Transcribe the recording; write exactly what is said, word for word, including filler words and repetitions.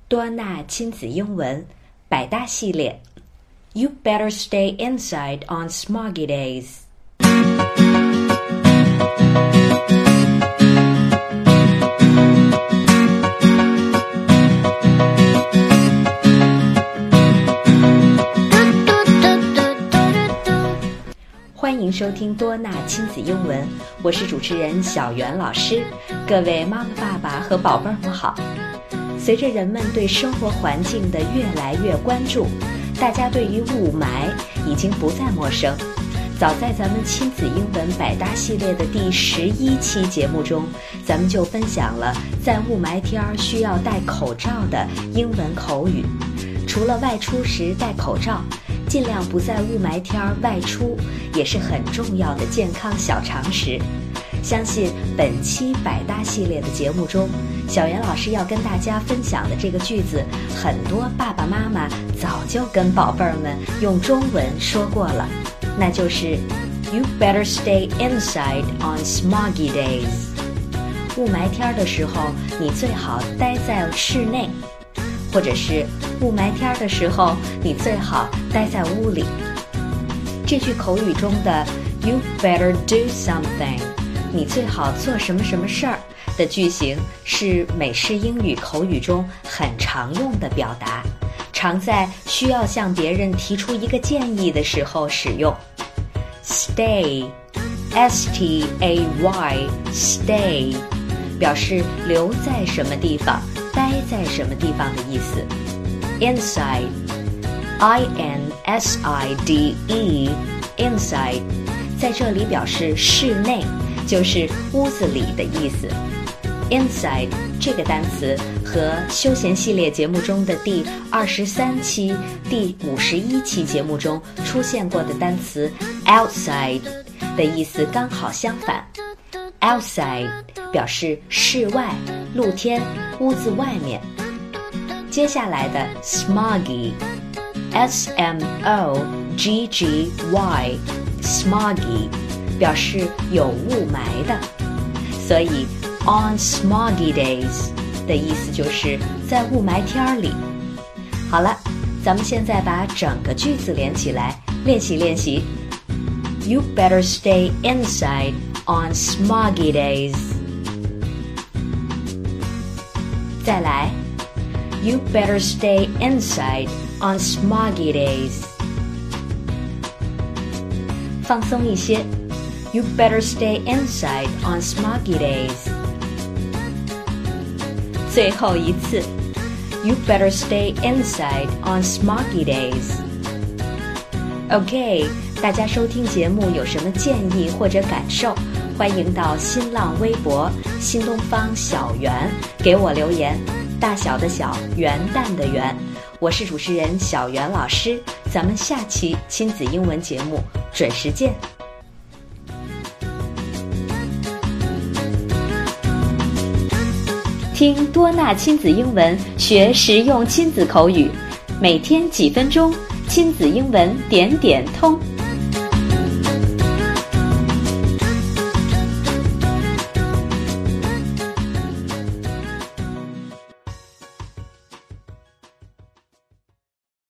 多纳亲子英文百搭系列 You better stay inside on smoggy days。 欢迎收听多纳亲子英文，我是主持人小袁老师。各位妈妈爸爸和宝贝儿们好。随着人们对生活环境的越来越关注，大家对于雾霾已经不再陌生。早在咱们亲子英文百搭系列的第十一期节目中，咱们就分享了在雾霾天儿需要戴口罩的英文口语。除了外出时戴口罩，尽量不在雾霾天儿外出也是很重要的健康小常识。相信本期百搭系列的节目中，小袁老师要跟大家分享的这个句子，很多爸爸妈妈早就跟宝贝儿们用中文说过了，那就是 You better stay inside on smoggy days。 雾霾天的时候，你最好待在室内，或者是雾霾天的时候，你最好待在屋里。这句口语中的 You better do something， 你最好做什么什么事儿的句型，是美式英语口语中很常用的表达，常在需要向别人提出一个建议的时候使用。 Stay S T A Y Stay 表示留在什么地方，待在什么地方的意思。 Inside I N S I D E Inside 在这里表示室内，就是屋子里的意思。 Inside 这个单词和休闲系列节目中的第二十三期、第五十一期节目中出现过的单词 outside 的意思刚好相反。 Outside 表示室外、露天、屋子外面。接下来的 smoggy S M O G G Y smoggy 表示有雾霾的，所以 on smoggy days 的意思就是在雾霾天里。好了，咱们现在把整个句子连起来练习练习。 You better stay inside on smoggy days。 再来 You better stay inside on smoggy days。 放松一些 You better stay inside on smoggy days。 最后一次 You better stay inside on smoggy days。 OK， 大家收听节目有什么建议或者感受，欢迎到新浪微博新东方小袁给我留言，大小的小，元旦的元。我是主持人小袁老师，咱们下期亲子英文节目准时见。听多纳亲子英文，学实用亲子口语，每天几分钟，亲子英文点点通。